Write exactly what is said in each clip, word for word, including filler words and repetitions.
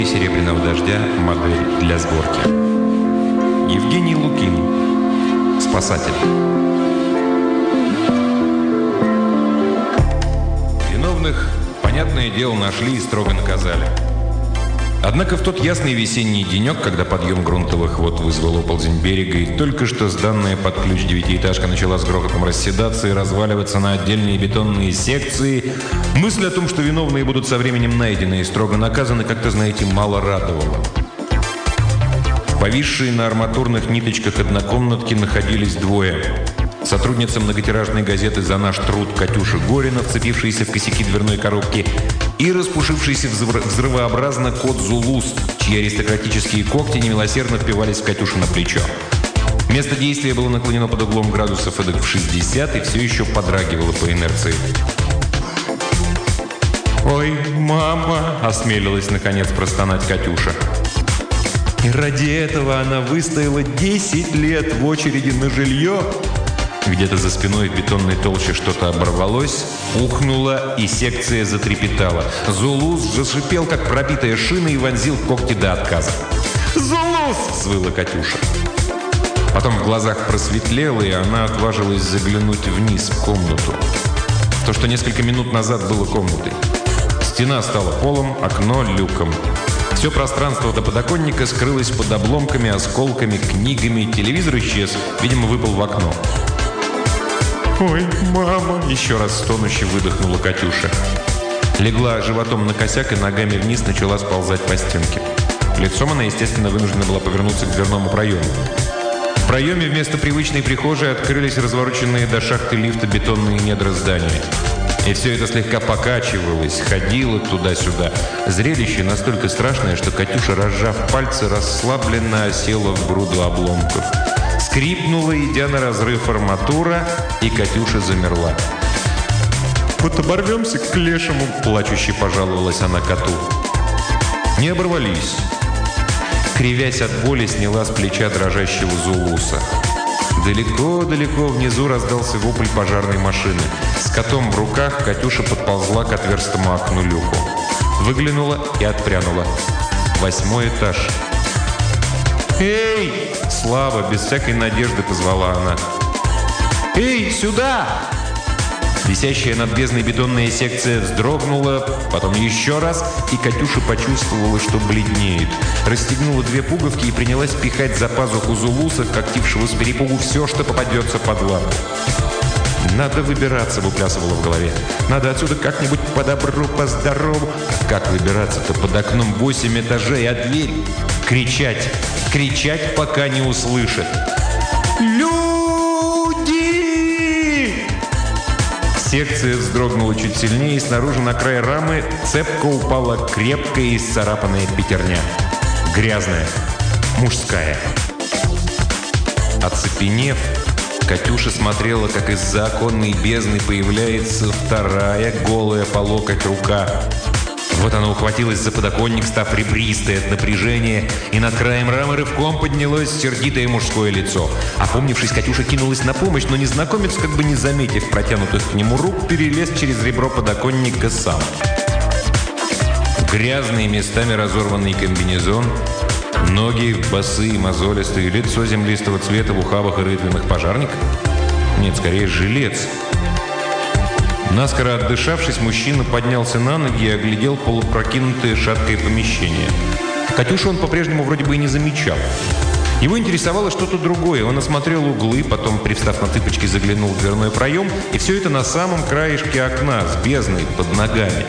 «Серебряного дождя» модель для сборки. Евгений Лукин. Спасатель. Виновных, понятное дело, нашли и строго наказали. Однако в тот ясный весенний денек, когда подъем грунтовых вод вызвал оползень берега, и только что сданная под ключ девятиэтажка начала с грохотом расседаться и разваливаться на отдельные бетонные секции, мысль о том, что виновные будут со временем найдены и строго наказаны, как-то, знаете, мало радовала. Повисшие на арматурных ниточках однокомнатки находились двое. Сотрудница многотиражной газеты «За наш труд» Катюша Горина, вцепившаяся в косяки дверной коробки, и распушившийся взрывообразно кот Зулус, чьи аристократические когти немилосердно впивались в Катюшу на плечо. Место действия было наклонено под углом градусов эдак в шестьдесят и все еще подрагивало по инерции. «Ой, мама!» – осмелилась наконец простонать Катюша. И ради этого она выстояла десять лет в очереди на жилье. Где-то за спиной в бетонной толще что-то оборвалось, ухнуло, и секция затрепетала. Зулус зашипел, как пробитая шина, и вонзил когти до отказа. «Зулус!» – взвыла Катюша. Потом в глазах просветлело, и она отважилась заглянуть вниз в комнату. То, что несколько минут назад было комнатой. Стена стала полом, окно – люком. Все пространство до подоконника скрылось под обломками, осколками, книгами. Телевизор исчез, видимо, выпал в окно. «Ой, мама!» – еще раз стонуще выдохнула Катюша. Легла животом на косяк и ногами вниз начала сползать по стенке. Лицом она, естественно, вынуждена была повернуться к дверному проему. В проеме вместо привычной прихожей открылись развороченные до шахты лифта бетонные недра здания. И все это слегка покачивалось, ходило туда-сюда. Зрелище настолько страшное, что Катюша, разжав пальцы, расслабленно осела в груду обломков. Скрипнула, идя на разрыв арматура, и Катюша замерла. «Вот оборвемся к лешему!» – плачуще пожаловалась она коту. Не оборвались. Кривясь от боли, сняла с плеча дрожащего Зулуса. Далеко-далеко внизу раздался вопль пожарной машины. С котом в руках Катюша подползла к отверстому окну люку. Выглянула и отпрянула. Восьмой этаж. «Эй!» – слабо, без всякой надежды позвала она. «Эй, сюда!» Висящая над бездной бетонная секция вздрогнула, потом еще раз, и Катюша почувствовала, что бледнеет. Расстегнула две пуговки и принялась пихать за пазуху Зулуса, когтившего с перепугу все, что попадется под лапу. «Надо выбираться», — выплясывала в голове. «Надо отсюда как-нибудь по добру, по здорову». Как выбираться-то? Под окном восемь этажей, а дверь? Кричать. Кричать, пока не услышат. «Люди!» Секция вздрогнула чуть сильнее, и снаружи на край рамы цепко упала крепкая и исцарапанная пятерня. Грязная. Мужская. Оцепенев, Катюша смотрела, как из-за оконной бездны появляется вторая, голая по локоть рука. Вот она ухватилась за подоконник, став ребристой от напряжения, и над краем рамы рывком поднялось сердитое мужское лицо. Опомнившись, Катюша кинулась на помощь, но незнакомец, как бы не заметив протянутых к нему рук, перелез через ребро подоконника сам. Грязный, местами разорванный комбинезон, ноги босые, мозолистые, лицо землистого цвета в ухабах и рытвинах пожарник? Нет, скорее жилец. Наскоро отдышавшись, мужчина поднялся на ноги и оглядел полупрокинутое шаткое помещение. Катюшу он по-прежнему вроде бы и не замечал. Его интересовало что-то другое. Он осмотрел углы, потом, привстав на цыпочки, заглянул в дверной проем, и все это на самом краешке окна, с бездной, под ногами.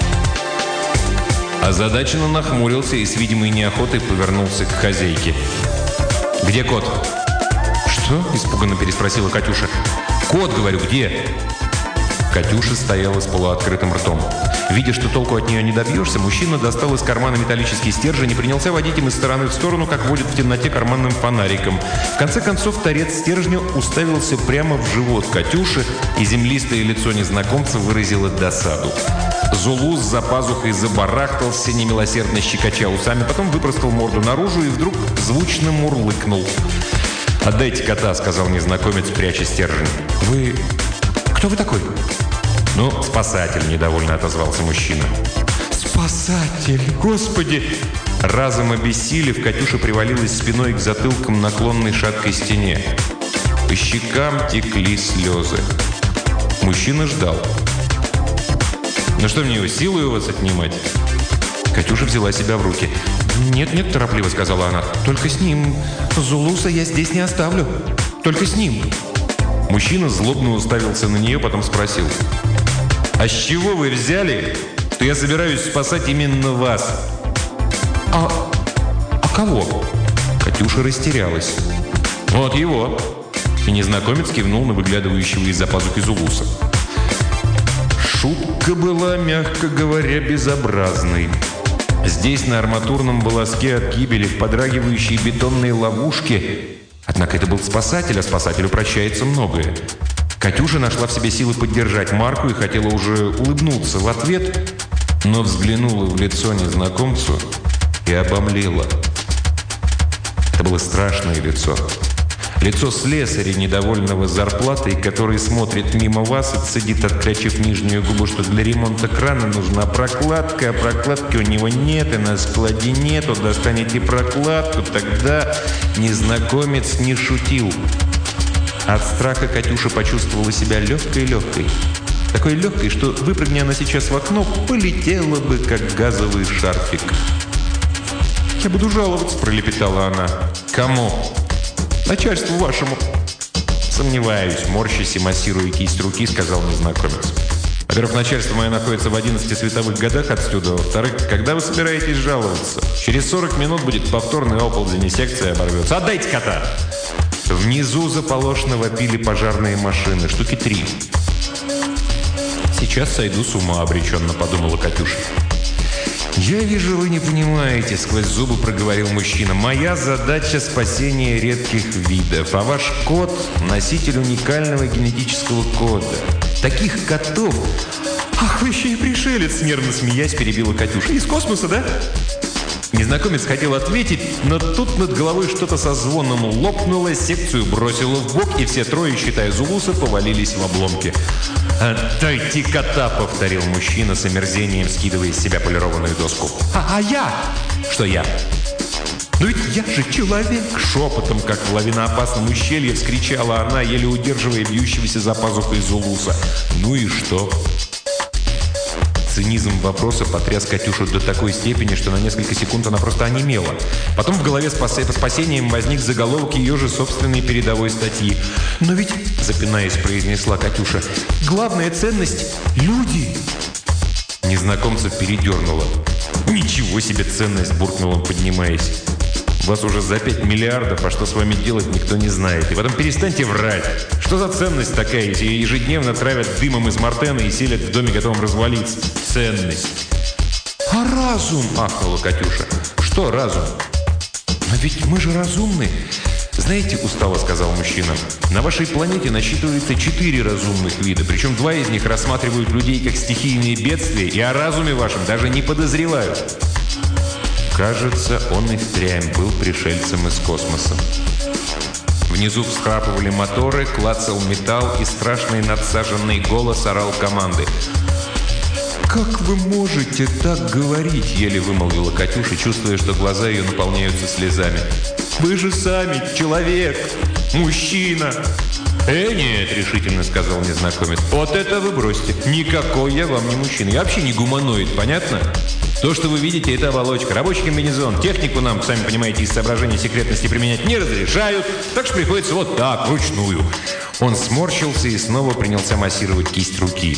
Озадаченно нахмурился и с видимой неохотой повернулся к хозяйке. «Где кот?» «Что?» – испуганно переспросила Катюша. «Кот, говорю, где?» Катюша стояла с полуоткрытым ртом. Видя, что толку от нее не добьешься, мужчина достал из кармана металлический стержень и принялся водить им из стороны в сторону, как водит в темноте карманным фонариком. В конце концов, торец стержня уставился прямо в живот Катюши, и землистое лицо незнакомца выразило досаду. Зулус за пазухой забарахтался, немилосердно щекоча усами, потом выпростал морду наружу и вдруг звучно мурлыкнул. «Отдайте кота», — сказал незнакомец, пряча стержень. «Вы... кто вы такой?» «Ну, спасатель», — недовольно отозвался мужчина. «Спасатель! Господи! Разом обессилев, Катюша привалилась спиной к затылкам наклонной шаткой стене. По щекам текли слезы. Мужчина ждал. «Ну что мне его, силой у вас отнимать?» Катюша взяла себя в руки. «Нет-нет», – торопливо сказала она, – «только с ним. Зулуса я здесь не оставлю. Только с ним». Мужчина злобно уставился на нее, потом спросил: «А с чего вы взяли, что я собираюсь спасать именно вас?» «А, а кого?» Катюша растерялась. «Вот его». И незнакомец кивнул на выглядывающего из-за пазухи Зулуса. Шутка была, мягко говоря, безобразной. Здесь, на арматурном волоске от гибели, в подрагивающей бетонной ловушке. Однако это был спасатель, а спасателю прощается многое. Катюша нашла в себе силы поддержать Марку и хотела уже улыбнуться в ответ, но взглянула в лицо незнакомцу и обомлела. Это было страшное лицо. Лицо слесаря, недовольного зарплатой, который смотрит мимо вас и цедит, отклячив нижнюю губу, что для ремонта крана нужна прокладка, а прокладки у него нет, и на складе нету. Достанете прокладку, тогда незнакомец не шутил. От страха Катюша почувствовала себя легкой-легкой. Такой легкой, что, выпрыгни она сейчас в окно, полетела бы, как газовый шарфик. «Я буду жаловаться», – пролепетала она. «Кому?» «Начальству вашему». «Сомневаюсь», – морщась и массируя кисть руки, сказал незнакомец. «Во-первых, начальство мое находится в одиннадцати световых годах отсюда. Во-вторых, когда вы собираетесь жаловаться? Через сорок минут будет повторный оползень, и секция оборвется. Отдайте кота!» Внизу заполошно вопили пожарные машины. Штуки три. «Сейчас сойду с ума», – обреченно подумала Катюша. «Я вижу, вы не понимаете», – сквозь зубы проговорил мужчина. «Моя задача – спасение редких видов, а ваш кот – носитель уникального генетического кода. Таких котов...» «Ах, вы еще и пришелец!» – нервно смеясь перебила Катюша. «Из космоса, да?» Незнакомец хотел ответить, но тут над головой что-то со звоном лопнуло, секцию бросило в бок, и все трое, считая Зулуса, повалились в обломки. «Отдайте кота!» – повторил мужчина с омерзением, скидывая с себя полированную доску. «А, а я?» «Что я?» «Ну ведь я же человек!» Шепотом, как в лавиноопасном ущелье, вскричала она, еле удерживая бьющегося за пазухой Зулуса. «Ну и что?» Цинизм вопроса потряс Катюшу до такой степени, что на несколько секунд она просто онемела. Потом в голове спас... по спасением возник заголовок ее же собственной передовой статьи. «Но ведь, — запинаясь, произнесла Катюша, — главная ценность — люди!» Незнакомца передернуло. «Ничего себе ценность!» – буркнул он, поднимаясь. «Вас уже за пять миллиардов, а что с вами делать, никто не знает. И потом перестаньте врать. Что за ценность такая, если ее ежедневно травят дымом из мартена и селят в доме, готовом развалиться? Ценность!» «А разум?» – ахнула Катюша. «Что разум?» «Но ведь мы же разумны!» «Знаете, — устало сказал мужчина, — на вашей планете насчитывается четыре разумных вида, причем два из них рассматривают людей как стихийные бедствия и о разуме вашем даже не подозревают». Кажется, он и впрямь был пришельцем из космоса. Внизу всхрапывали моторы, клацал металл, и страшный надсаженный голос орал команды. «Как вы можете так говорить?» – еле вымолвила Катюша, чувствуя, что глаза ее наполняются слезами. «Вы же сами человек, мужчина!» «Э, нет!» – решительно сказал незнакомец. «Вот это вы бросьте! Никакой я вам не мужчина! Я вообще не гуманоид, понятно? То, что вы видите, это оболочка, рабочий комбинезон. Технику нам, сами понимаете, из соображений секретности применять не разрешают, так что приходится вот так, вручную». Он сморщился и снова принялся массировать кисть руки.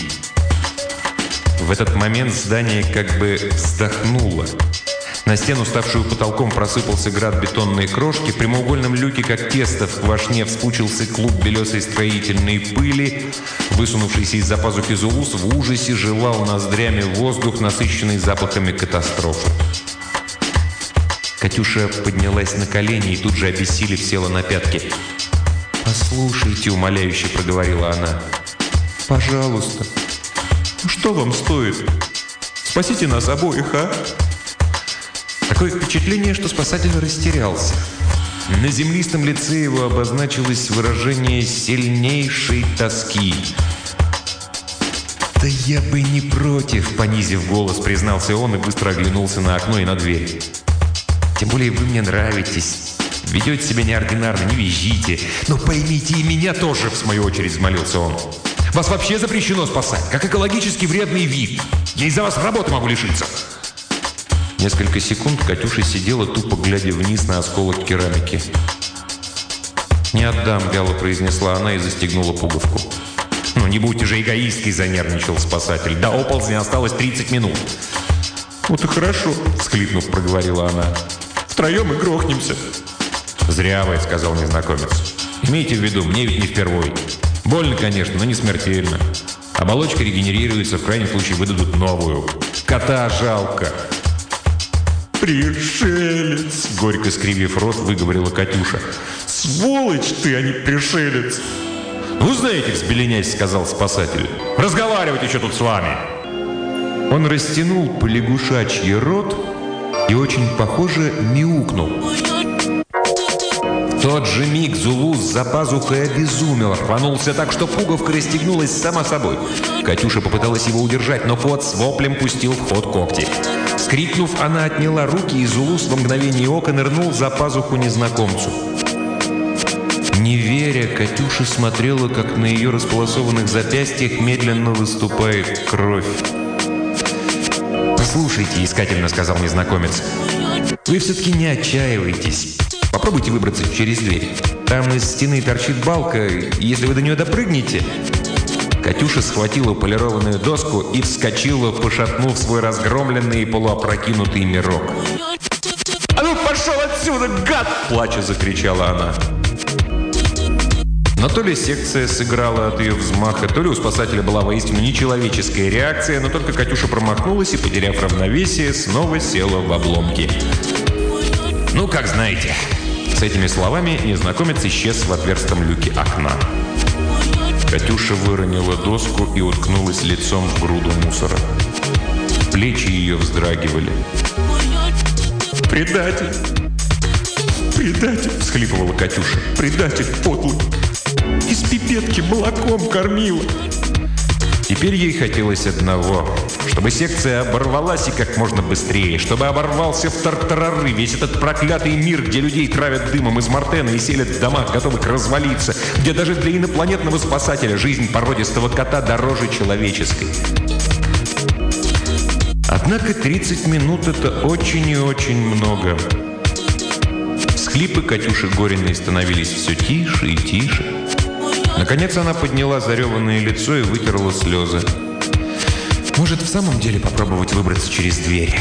В этот момент здание как бы вздохнуло. На стену, ставшую потолком, просыпался град бетонной крошки. В прямоугольном люке, как тесто в квашне, вспучился клуб белесой строительной пыли. Высунувшийся из-за пазухи Зулус в ужасе жевал ноздрями воздух, насыщенный запахами катастрофы. Катюша поднялась на колени и тут же, обессилев, села на пятки. «Послушайте», — умоляюще проговорила она, — «пожалуйста, ну что вам стоит? Спасите нас обоих, а?» Такое впечатление, что спасатель растерялся. На землистом лице его обозначилось выражение сильнейшей тоски. «Да я бы не против», — понизив голос, признался он и быстро оглянулся на окно и на дверь. Тем более вы мне нравитесь. Ведете себя неординарно, не визжите. Но поймите и меня тоже, в свою очередь, взмолился он. Вас вообще запрещено спасать, как экологически вредный вид. Я из-за вас работы могу лишиться. Несколько секунд Катюша сидела, тупо глядя вниз на осколок керамики. «Не отдам», — вяло произнесла она и застегнула пуговку. «Ну, не будьте же эгоисткой», — занервничал спасатель. «До оползня осталось тридцать минут». «Вот и хорошо», — всхлипнув, проговорила она. «Втроем и грохнемся». «Зря вы», — сказал незнакомец. «Имейте в виду, мне ведь не впервой. Больно, конечно, но не смертельно. Оболочка регенерируется, в крайнем случае выдадут новую. Кота жалко». «Пришелец!» — горько скривив рот, выговорила Катюша. «Сволочь ты, а не пришелец!» «Ну, знаете, взбеленясь», — сказал спасатель. «Разговаривать еще тут с вами!» Он растянул полягушачий рот и очень похоже мяукнул. В тот же миг Зулус за пазухой обезумел, рванулся так, что пуговка расстегнулась сама собой. Катюша попыталась его удержать, но кот с воплем пустил в ход когти. Скрикнув, она отняла руки, и Зулус во мгновение ока нырнул за пазуху незнакомцу. Не веря, Катюша смотрела, как на ее располосованных запястьях медленно выступает кровь. «Послушайте», — искательно сказал незнакомец, — «вы все-таки не отчаивайтесь. Попробуйте выбраться через дверь. Там из стены торчит балка, и если вы до нее допрыгнете...» Катюша схватила полированную доску и вскочила, пошатнув свой разгромленный и полуопрокинутый мирок. «А ну пошел отсюда, гад!» – плача закричала она. Но то ли секция сыграла от ее взмаха, то ли у спасателя была воистину нечеловеческая реакция, но только Катюша промахнулась и, потеряв равновесие, снова села в обломки. «Ну, как знаете». С этими словами незнакомец исчез в отверстом люке окна. Катюша выронила доску и уткнулась лицом в груду мусора. Плечи ее вздрагивали. «Предатель! Предатель!» – всхлипывала Катюша. «Предатель подлый! Из пипетки молоком кормила!» Теперь ей хотелось одного – чтобы секция оборвалась и как можно быстрее, чтобы оборвался в тартарары весь этот проклятый мир, где людей травят дымом из мартена и селят в домах, готовых развалиться, где даже для инопланетного спасателя жизнь породистого кота дороже человеческой. Однако тридцать минут – это очень и очень много. Всхлипы Катюши Гориной становились все тише и тише. Наконец она подняла зареванное лицо и вытерла слезы. Может, в самом деле попробовать выбраться через дверь?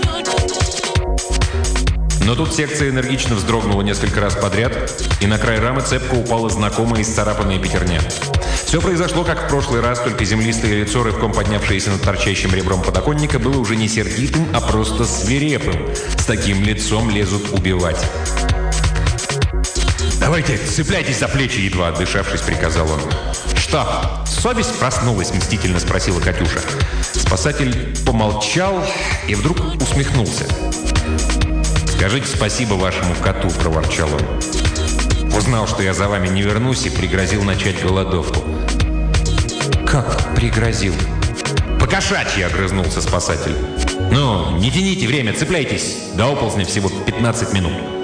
Но тут секция энергично вздрогнула несколько раз подряд, и на край рамы цепко упала знакомая исцарапанная пятерня. Все произошло, как в прошлый раз, только землистое лицо, рывком поднявшееся над торчащим ребром подоконника, было уже не сердитым, а просто свирепым. С таким лицом лезут убивать. «Давайте, цепляйтесь за плечи!» — едва отдышавшись, приказал он. «Что, совесть проснулась?» — мстительно спросила Катюша. Спасатель помолчал и вдруг усмехнулся. «Скажите спасибо вашему коту», — проворчал он. «Узнал, что я за вами не вернусь, и пригрозил начать голодовку». «Как пригрозил?» «Покошачьи!» — огрызнулся спасатель. «Ну, не тяните время, цепляйтесь. До оползня всего пятнадцать минут».